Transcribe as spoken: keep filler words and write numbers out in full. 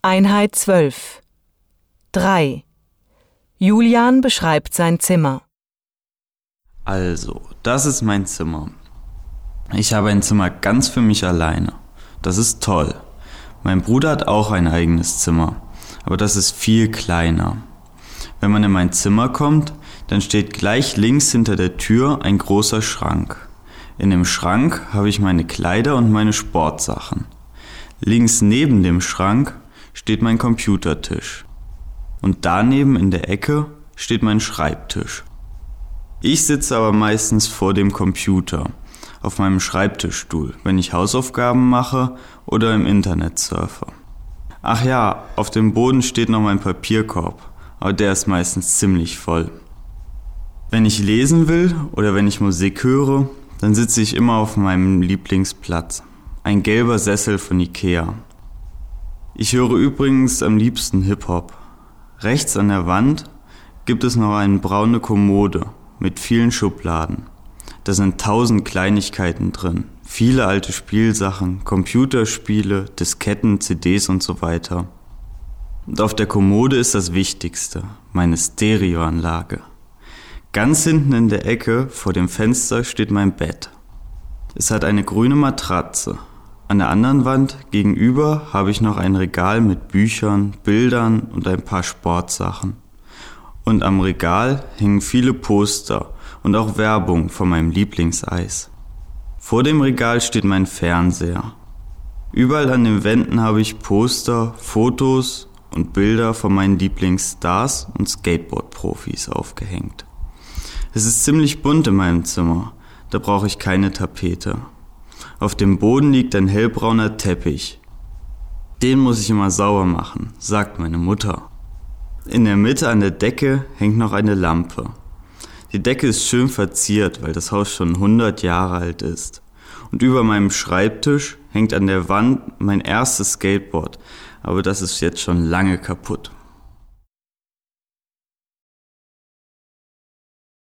Einheit zwölf. drei. Julian beschreibt sein Zimmer. Also, das ist mein Zimmer. Ich habe ein Zimmer ganz für mich alleine. Das ist toll. Mein Bruder hat auch ein eigenes Zimmer, aber das ist viel kleiner. Wenn man in mein Zimmer kommt, dann steht gleich links hinter der Tür ein großer Schrank. In dem Schrank habe ich meine Kleider und meine Sportsachen. Links neben dem Schrank steht mein Computertisch. Und daneben in der Ecke steht mein Schreibtisch. Ich sitze aber meistens vor dem Computer, auf meinem Schreibtischstuhl, wenn ich Hausaufgaben mache oder im Internet surfe. Ach ja, auf dem Boden steht noch mein Papierkorb, aber der ist meistens ziemlich voll. Wenn ich lesen will oder wenn ich Musik höre, dann sitze ich immer auf meinem Lieblingsplatz. Ein gelber Sessel von Ikea. Ich höre übrigens am liebsten Hip-Hop. Rechts an der Wand gibt es noch eine braune Kommode mit vielen Schubladen. Da sind tausend Kleinigkeiten drin. Viele alte Spielsachen, Computerspiele, Disketten, C Ds und so weiter. Und auf der Kommode ist das Wichtigste, meine Stereoanlage. Ganz hinten in der Ecke vor dem Fenster steht mein Bett. Es hat eine grüne Matratze. An der anderen Wand gegenüber habe ich noch ein Regal mit Büchern, Bildern und ein paar Sportsachen. Und am Regal hängen viele Poster und auch Werbung von meinem Lieblingseis. Vor dem Regal steht mein Fernseher. Überall an den Wänden habe ich Poster, Fotos und Bilder von meinen Lieblingsstars und Skateboard-Profis aufgehängt. Es ist ziemlich bunt in meinem Zimmer, da brauche ich keine Tapete. Auf dem Boden liegt ein hellbrauner Teppich. Den muss ich immer sauber machen, sagt meine Mutter. In der Mitte an der Decke hängt noch eine Lampe. Die Decke ist schön verziert, weil das Haus schon hundert Jahre alt ist. Und über meinem Schreibtisch hängt an der Wand mein erstes Skateboard, aber das ist jetzt schon lange kaputt.